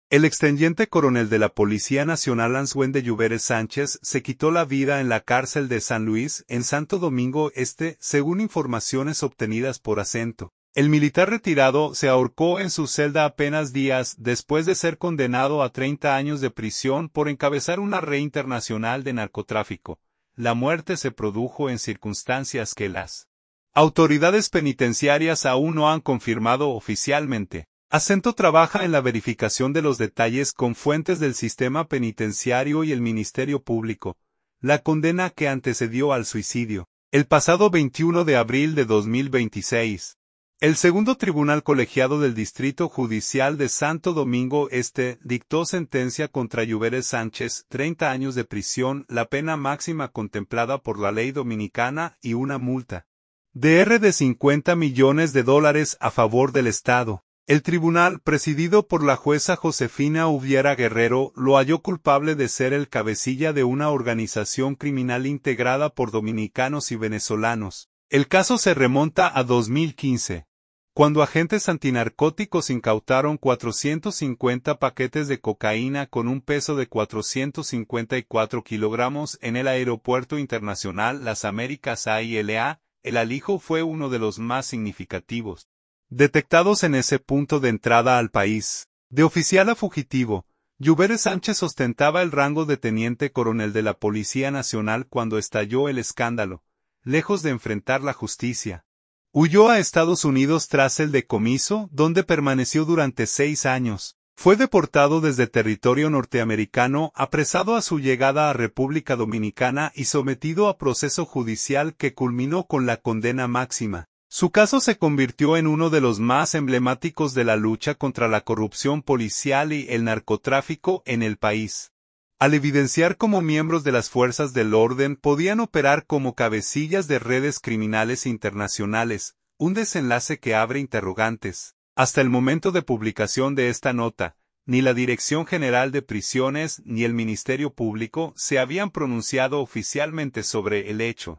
El exteniente coronel de la Policía Nacional Answende Lluveres Sánchez se quitó la vida en la cárcel de San Luis, en Santo Domingo Este, según informaciones obtenidas por Acento. El militar retirado se ahorcó en su celda apenas días después de ser condenado a 30 años de prisión por encabezar una red internacional de narcotráfico. La muerte se produjo en circunstancias que las autoridades penitenciarias aún no han confirmado oficialmente. Acento trabaja en la verificación de los detalles con fuentes del sistema penitenciario y el Ministerio Público. La condena que antecedió al suicidio, el pasado 21 de abril de 2026. El segundo tribunal colegiado del Distrito Judicial de Santo Domingo Este dictó sentencia contra Lluveres Sánchez, 30 años de prisión, la pena máxima contemplada por la ley dominicana y una multa de 50 millones de dólares a favor del Estado. El tribunal, presidido por la jueza Josefina Ubiera Guerrero, lo halló culpable de ser el cabecilla de una organización criminal integrada por dominicanos y venezolanos. El caso se remonta a 2015, cuando agentes antinarcóticos incautaron 450 paquetes de cocaína con un peso de 454 kilogramos en el Aeropuerto Internacional Las Américas AILA. El alijo fue uno de los más significativos detectados en ese punto de entrada al país. De oficial a fugitivo, Lluveres Sánchez ostentaba el rango de teniente coronel de la Policía Nacional cuando estalló el escándalo. Lejos de enfrentar la justicia, huyó a Estados Unidos tras el decomiso, donde permaneció durante 6 años. Fue deportado desde territorio norteamericano, apresado a su llegada a República Dominicana y sometido a proceso judicial que culminó con la condena máxima. Su caso se convirtió en uno de los más emblemáticos de la lucha contra la corrupción policial y el narcotráfico en el país. Al evidenciar cómo miembros de las fuerzas del orden podían operar como cabecillas de redes criminales internacionales, un desenlace que abre interrogantes. Hasta el momento de publicación de esta nota, ni la Dirección General de Prisiones ni el Ministerio Público se habían pronunciado oficialmente sobre el hecho.